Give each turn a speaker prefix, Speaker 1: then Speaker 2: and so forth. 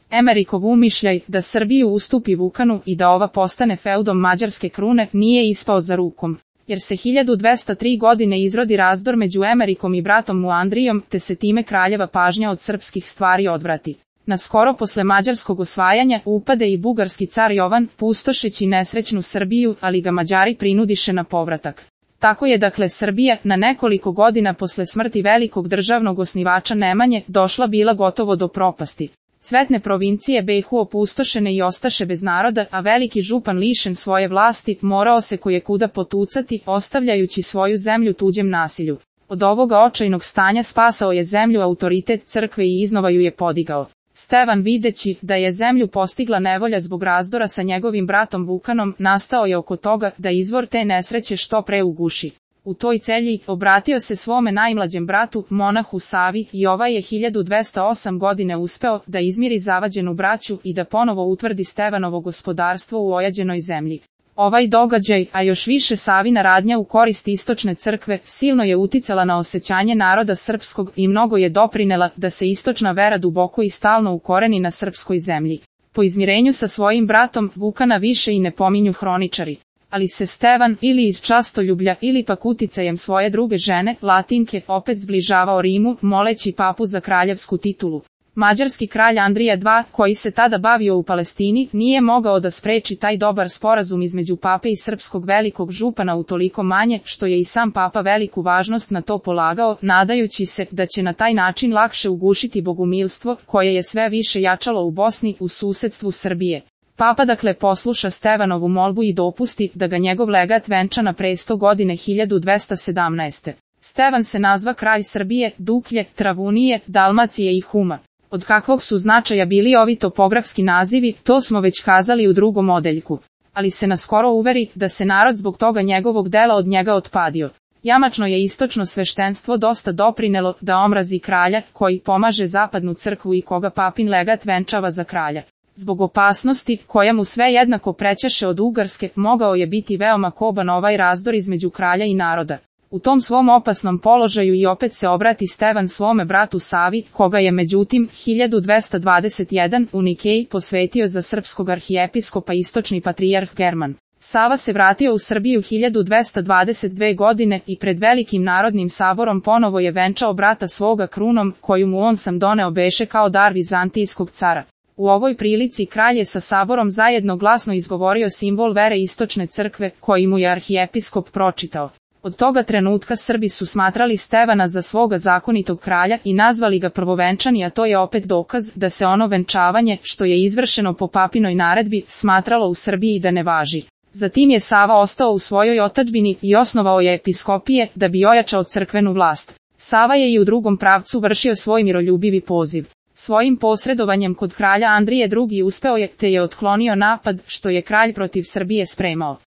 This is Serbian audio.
Speaker 1: Emerikov umišljaj da Srbiju ustupi Vukanu i da ova postane feudom mađarske krune nije ispao za rukom, jer se 1203 godine izrodi razdor među Emerikom i bratom mu Andrijom, te se time kraljeva pažnja od srpskih stvari odvrati. Naskoro posle mađarskog osvajanja upade i bugarski car Jovan, pustošeći nesrećnu Srbiju, ali ga Mađari prinudiše na povratak. Tako je dakle Srbija, na nekoliko godina posle smrti velikog državnog osnivača Nemanje, došla bila gotovo do propasti. Cvetne provincije BiH opustošene i ostaše bez naroda, a veliki župan lišen svoje vlasti, morao se kojekuda potucati, ostavljajući svoju zemlju tuđem nasilju. Od ovoga očajnog stanja spasao je zemlju autoritet crkve i iznova ju je podigao. Stevan, videći da je zemlju postigla nevolja zbog razdora sa njegovim bratom Vukanom, nastao je oko toga da izvor te nesreće što pre uguši. U toj celji obratio se svome najmlađem bratu, monahu Savi, i ovaj je 1208 godine uspeo da izmiri zavađenu braću i da ponovo utvrdi Stevanovo gospodarstvo u ojađenoj zemlji. Ovaj događaj, a još više Savina radnja u korist istočne crkve, silno je uticala na osjećanje naroda srpskog i mnogo je doprinela da se istočna vera duboko i stalno ukoreni na srpskoj zemlji. Po izmirenju sa svojim bratom, Vukana više i ne pominju hroničari. Ali se Stevan, ili iz častoljublja ili pak uticajem svoje druge žene, Latinke, opet zbližavao Rimu, moleći papu za kraljevsku titulu. Mađarski kralj Andrija II, koji se tada bavio u Palestini, nije mogao da spreči taj dobar sporazum između pape i srpskog velikog župana utoliko manje, što je i sam papa veliku važnost na to polagao, nadajući se da će na taj način lakše ugušiti bogumilstvo, koje je sve više jačalo u Bosni, u susedstvu Srbije. Papa dakle posluša Stevanovu molbu i dopusti da ga njegov legat venča na presto godine 1217. Stevan se nazva kralj Srbije, Duklje, Travunije, Dalmacije i Huma. Od kakvog su značaja bili ovi topografski nazivi, to smo već kazali u drugom odeljku. Ali se naskoro uveri da se narod zbog toga njegovog dela od njega otpadio. Jamačno je istočno sveštenstvo dosta doprinelo da omrazi kralja, koji pomaže zapadnu crkvu i koga papin legat venčava za kralja. Zbog opasnosti, koja mu sve jednako prećaše od Ugarske, mogao je biti veoma koban ovaj razdor između kralja i naroda. U tom svom opasnom položaju i opet se obrati Stevan svome bratu Savi, koga je međutim 1221 u Nikeji posvetio za srpskog arhijepiskopa istočni patrijarh German. Sava se vratio u Srbiju 1222 godine i pred velikim narodnim saborom ponovo je venčao brata svoga krunom, koju mu on sam doneo beše kao dar vizantijskog cara. U ovoj prilici kralj je sa saborom zajedno glasno izgovorio simbol vere istočne crkve, koji mu je arhijepiskop pročitao. Od toga trenutka Srbi su smatrali Stevana za svoga zakonitog kralja i nazvali ga prvovenčani, a to je opet dokaz da se ono venčavanje, što je izvršeno po papinoj naredbi, smatralo u Srbiji da ne važi. Zatim je Sava ostao u svojoj otadžbini i osnovao je episkopije da bi ojačao crkvenu vlast. Sava je i u drugom pravcu vršio svoj miroljubivi poziv. Svojim posredovanjem kod kralja Andrije II uspeo je, te je otklonio napad što je kralj protiv Srbije spremao.